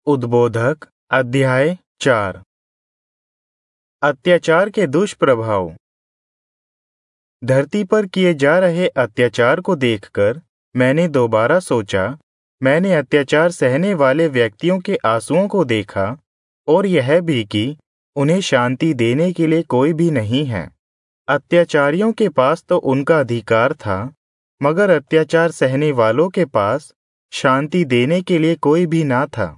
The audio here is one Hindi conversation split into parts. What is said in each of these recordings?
उद्बोधक अध्याय 4। अत्याचार के दुष्प्रभाव। धरती पर किए जा रहे अत्याचार को देखकर मैंने दोबारा सोचा। मैंने अत्याचार सहने वाले व्यक्तियों के आंसुओं को देखा और यह भी कि उन्हें शांति देने के लिए कोई भी नहीं है। अत्याचारियों के पास तो उनका अधिकार था, मगर अत्याचार सहने वालों के पास शांति देने के लिए कोई भी ना था।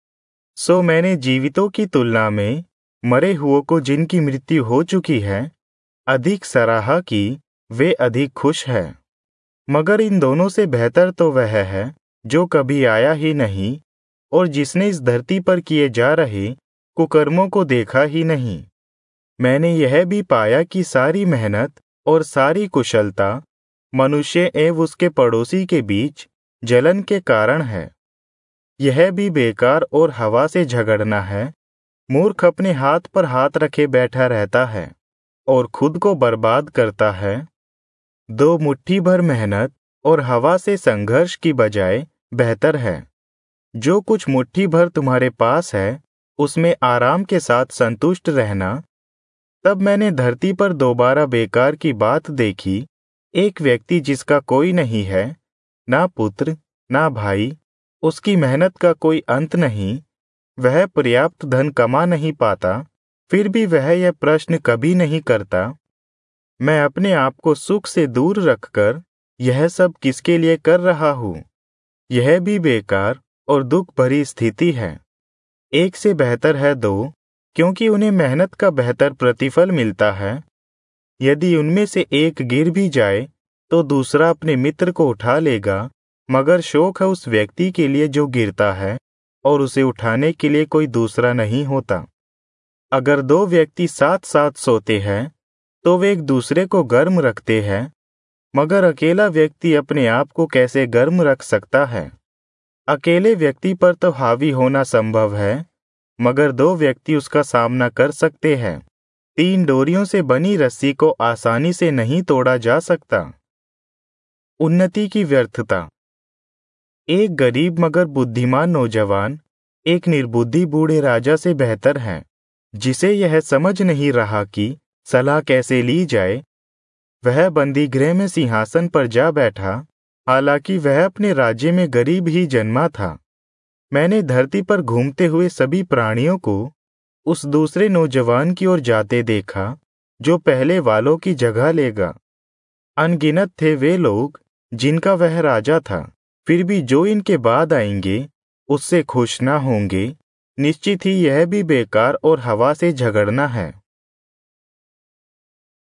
सो मैंने जीवितों की तुलना में मरे हुओं को, जिनकी मृत्यु हो चुकी है, अधिक सराहा कि वे अधिक खुश है। मगर इन दोनों से बेहतर तो वह है जो कभी आया ही नहीं और जिसने इस धरती पर किए जा रहे कुकर्मों को देखा ही नहीं। मैंने यह भी पाया कि सारी मेहनत और सारी कुशलता मनुष्य एवं उसके पड़ोसी के बीच जलन के कारण है। यह भी बेकार और हवा से झगड़ना है। मूर्ख अपने हाथ पर हाथ रखे बैठा रहता है और खुद को बर्बाद करता है। दो मुट्ठी भर मेहनत और हवा से संघर्ष की बजाय बेहतर है। जो कुछ मुट्ठी भर तुम्हारे पास है, उसमें आराम के साथ संतुष्ट रहना। तब मैंने धरती पर दोबारा बेकार की बात देखी। एक व्यक्ति जिसका कोई नहीं है, ना पुत्र ना भाई, उसकी मेहनत का कोई अंत नहीं, वह पर्याप्त धन कमा नहीं पाता, फिर भी वह यह प्रश्न कभी नहीं करता, मैं अपने आप को सुख से दूर रखकर यह सब किसके लिए कर रहा हूँ। यह भी बेकार और दुख भरी स्थिति है। एक से बेहतर है दो, क्योंकि उन्हें मेहनत का बेहतर प्रतिफल मिलता है। यदि उनमें से एक गिर भी जाए तो दूसरा अपने मित्र को उठा लेगा, मगर शोक है उस व्यक्ति के लिए जो गिरता है और उसे उठाने के लिए कोई दूसरा नहीं होता। अगर दो व्यक्ति साथ साथ सोते हैं तो वे एक दूसरे को गर्म रखते हैं, मगर अकेला व्यक्ति अपने आप को कैसे गर्म रख सकता है। अकेले व्यक्ति पर तो हावी होना संभव है, मगर दो व्यक्ति उसका सामना कर सकते हैं। 3 डोरियों से बनी रस्सी को आसानी से नहीं तोड़ा जा सकता। उन्नति की व्यर्थता। एक गरीब मगर बुद्धिमान नौजवान एक निर्बुद्धि बूढ़े राजा से बेहतर है, जिसे यह समझ नहीं रहा कि सलाह कैसे ली जाए। वह बंदी गृह में सिंहासन पर जा बैठा, हालांकि वह अपने राज्य में गरीब ही जन्मा था। मैंने धरती पर घूमते हुए सभी प्राणियों को उस दूसरे नौजवान की ओर जाते देखा, जो पहले वालों की जगह लेगा। अनगिनत थे वे लोग जिनका वह राजा था, फिर भी जो इनके बाद आएंगे उससे खुश ना होंगे। निश्चित ही यह भी बेकार और हवा से झगड़ना है।